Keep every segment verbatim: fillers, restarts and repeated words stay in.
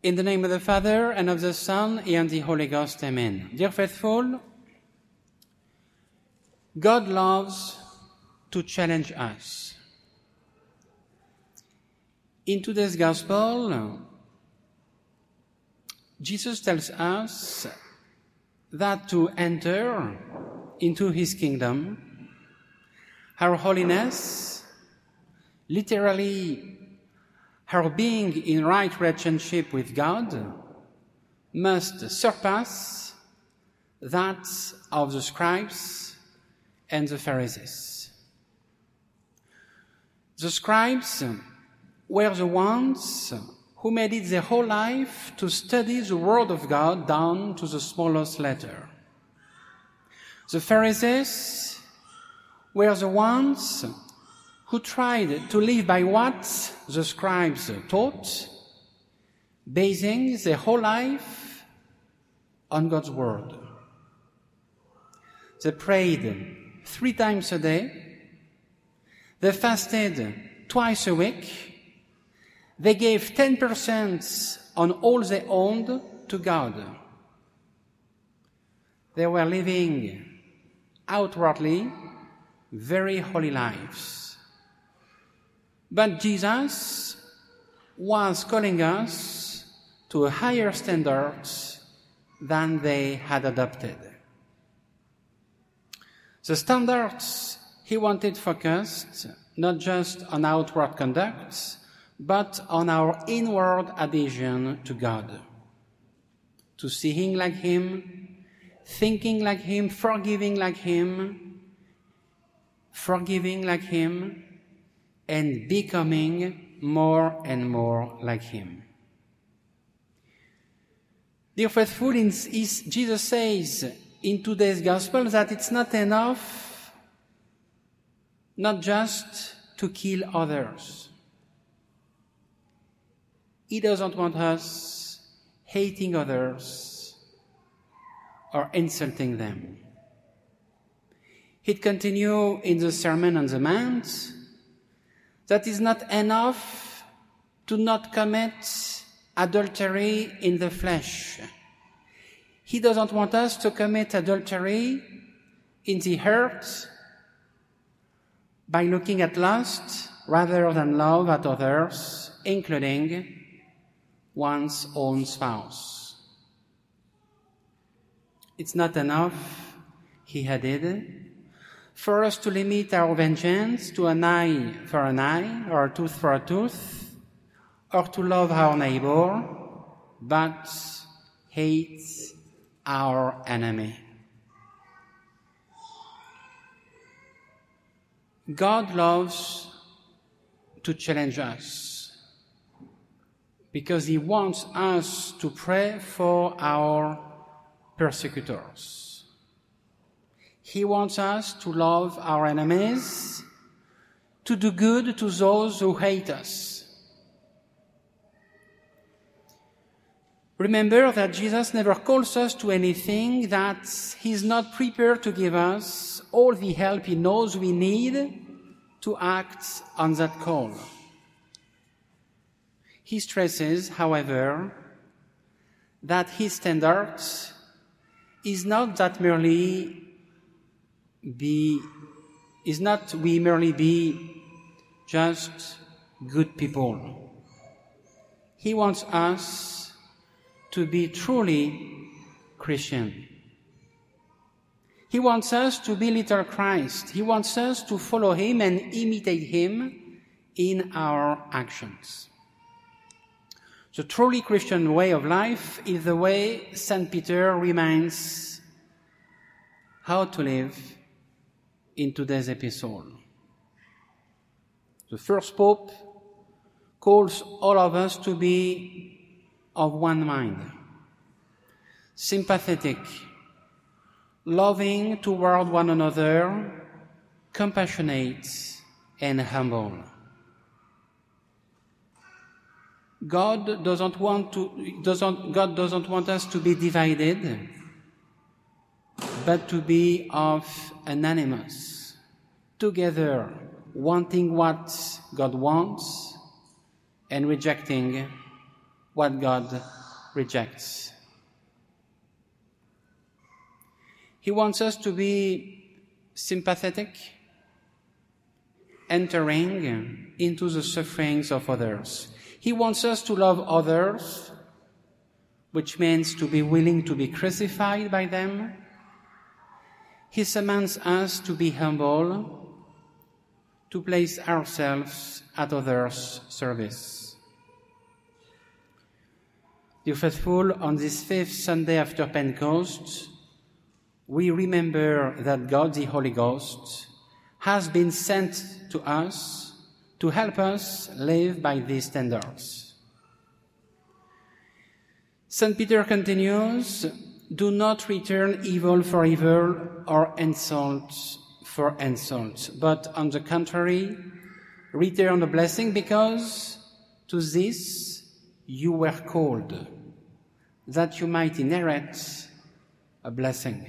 In the name of the Father, and of the Son, and the Holy Ghost, amen. Dear faithful, God loves to challenge us. In today's Gospel, Jesus tells us that to enter into His kingdom, our holiness, literally our being in right relationship with God, must surpass that of the scribes and the Pharisees. The scribes were the ones who made it their whole life to study the Word of God down to the smallest letter. The Pharisees were the ones who tried to live by what the scribes taught, basing their whole life on God's Word. They prayed three times a day. They fasted twice a week. They gave ten percent on all they owned to God. They were living outwardly very holy lives. But Jesus was calling us to a higher standard than they had adopted. The standards He wanted focused not just on outward conduct, but on our inward adhesion to God, to seeing like Him, thinking like Him, forgiving like Him, forgiving like Him, and becoming more and more like Him. Dear faithful, Jesus says in today's Gospel that it's not enough not just to kill others. He doesn't want us hating others or insulting them. He'd continue in the Sermon on the Mount that is not enough to not commit adultery in the flesh. He doesn't want us to commit adultery in the heart by looking at lust rather than love at others, including one's own spouse. It's not enough, he added, for us to limit our vengeance to an eye for an eye or a tooth for a tooth, or to love our neighbor, but hate our enemy. God loves to challenge us because He wants us to pray for our persecutors. He wants us to love our enemies, to do good to those who hate us. Remember that Jesus never calls us to anything that He's not prepared to give us all the help He knows we need to act on that call. He stresses, however, that His standard is not that merely be, is not we merely be just good people. He wants us to be truly Christian. He wants us to be little Christ. He wants us to follow Him and imitate Him in our actions. The truly Christian way of life is the way Saint Peter reminds how to live in today's epistle. The first Pope calls all of us to be of one mind, sympathetic, loving toward one another, compassionate, and humble. God doesn't want to, doesn't, God doesn't want us to be divided, but to be of anonymous, together, wanting what God wants and rejecting what God rejects. He wants us to be sympathetic, entering into the sufferings of others. He wants us to love others, which means to be willing to be crucified by them. He summons us to be humble, to place ourselves at others' service. Dear faithful, on this fifth Sunday after Pentecost, we remember that God, the Holy Ghost, has been sent to us to help us live by these standards. Saint Peter continues, do not return evil for evil or insult for insult, but on the contrary, return a blessing, because to this you were called, that you might inherit a blessing.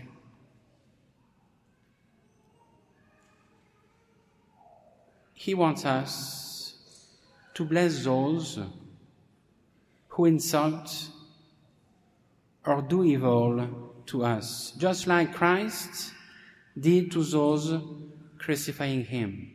He wants us to bless those who insult or do evil to us, just like Christ did to those crucifying him.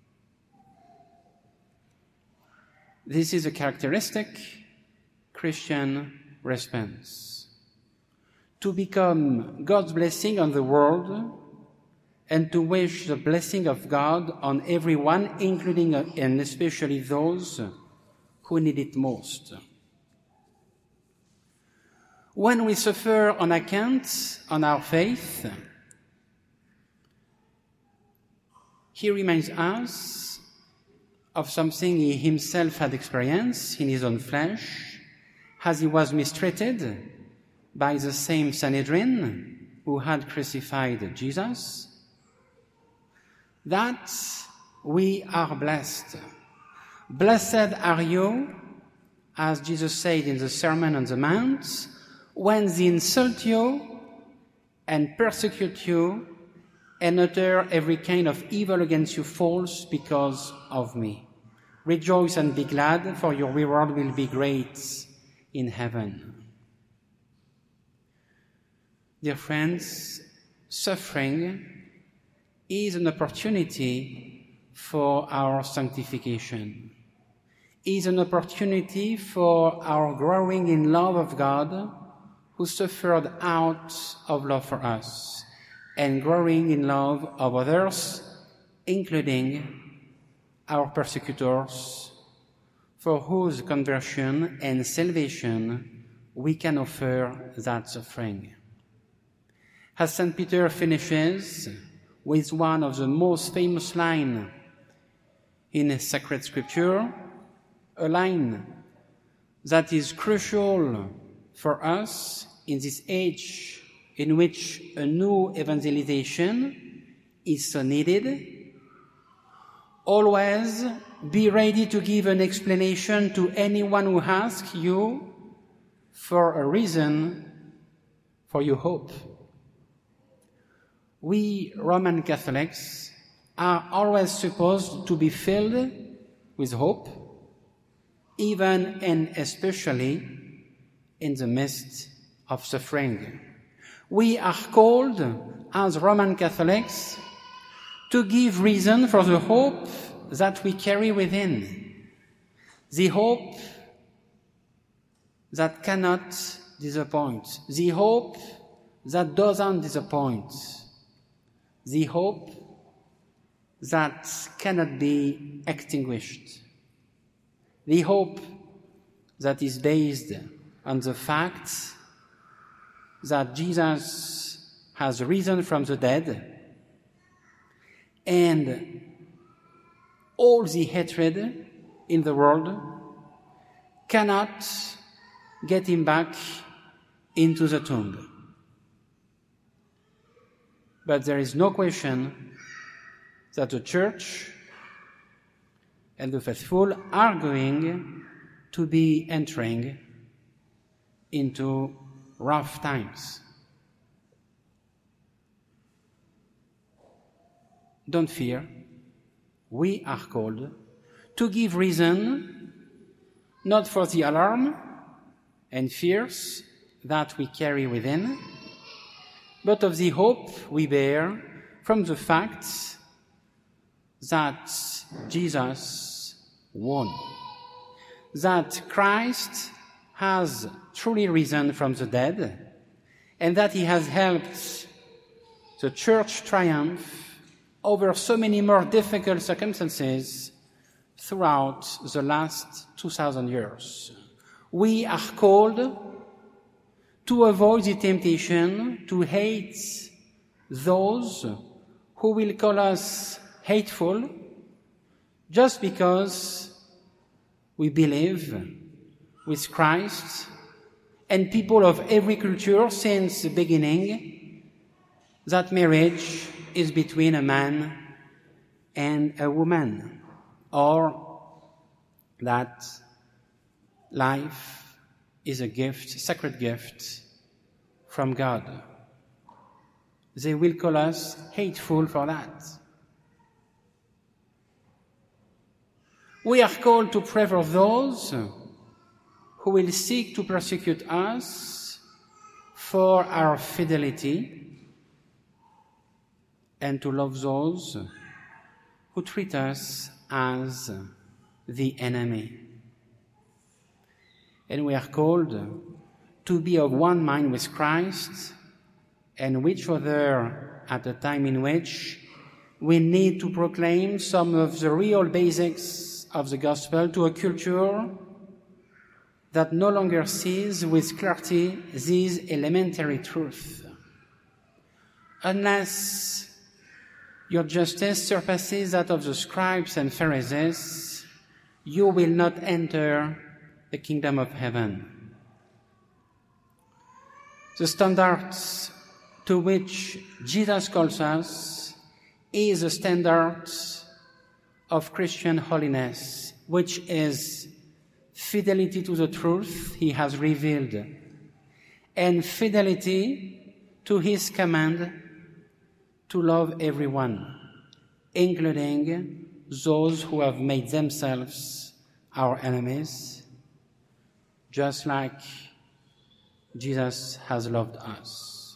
This is a characteristic Christian response. To become God's blessing on the world and to wish the blessing of God on everyone, including and especially those who need it most. When we suffer on account of our faith, he reminds us of something he himself had experienced in his own flesh, as he was mistreated by the same Sanhedrin who had crucified Jesus, that we are blessed. Blessed are you, as Jesus said in the Sermon on the Mount, when they insult you and persecute you and utter every kind of evil against you false because of me. Rejoice and be glad, for your reward will be great in heaven. Dear friends, suffering is an opportunity for our sanctification, is an opportunity for our growing in love of God, who suffered out of love for us, and growing in love of others, including our persecutors, for whose conversion and salvation we can offer that suffering. As Saint Peter finishes with one of the most famous lines in sacred scripture, a line that is crucial for us in this age in which a new evangelization is so needed. Always be ready to give an explanation to anyone who asks you for a reason for your hope. We Roman Catholics are always supposed to be filled with hope, even and especially in the midst of suffering. We are called, as Roman Catholics, to give reason for the hope that we carry within, the hope that cannot disappoint, the hope that doesn't disappoint, the hope that cannot be extinguished, the hope that is based on the fact that Jesus has risen from the dead, and all the hatred in the world cannot get him back into the tomb. But there is no question that the Church and the faithful are going to be entering into rough times. Don't fear. We are called to give reason, not for the alarm, and fears that we carry within, but of the hope we bear from the fact that Jesus won, that Christ has truly risen from the dead, and that he has helped the church triumph over so many more difficult circumstances throughout the last two thousand years. We are called to avoid the temptation to hate those who will call us hateful just because we believe with Christ, and people of every culture since the beginning, that marriage is between a man and a woman, or that life is a gift, sacred gift from God. They will call us hateful for that. We are called to pray for those who will seek to persecute us for our fidelity, and to love those who treat us as the enemy. And we are called to be of one mind with Christ and with each other at a time in which we need to proclaim some of the real basics of the gospel to a culture that no longer sees with clarity these elementary truths. Unless your justice surpasses that of the scribes and Pharisees, you will not enter the kingdom of heaven. The standards to which Jesus calls us is a standard of Christian holiness, which is fidelity to the truth he has revealed, and fidelity to his command to love everyone, including those who have made themselves our enemies, just like Jesus has loved us.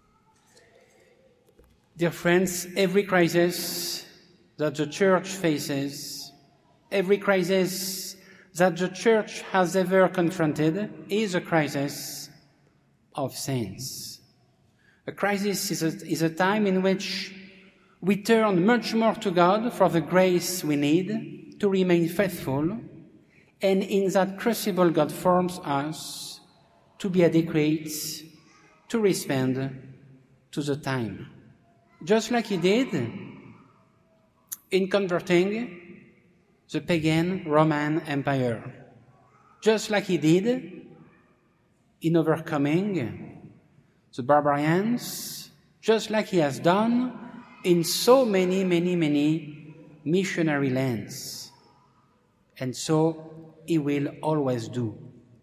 Dear friends, every crisis that the church faces, every crisis that the church has ever confronted is a crisis of sins. A crisis is a, is a time in which we turn much more to God for the grace we need to remain faithful, and in that crucible God forms us to be adequate to respond to the time. Just like he did in converting the pagan Roman Empire, just like he did in overcoming the barbarians, just like he has done in so many, many, many missionary lands. And so he will always do.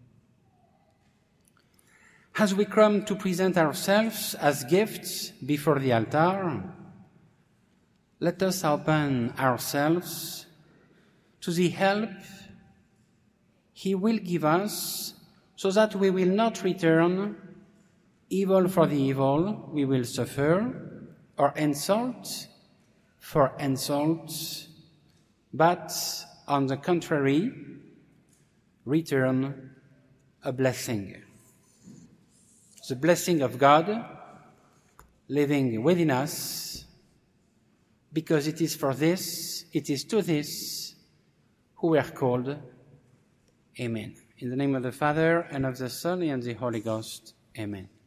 As we come to present ourselves as gifts before the altar, let us open ourselves to the help he will give us, so that we will not return evil for the evil we will suffer, or insult for insult, but on the contrary, return a blessing. The blessing of God living within us, because it is for this, it is to this who we are called. Amen. In the name of the Father, and of the Son, and the Holy Ghost. Amen.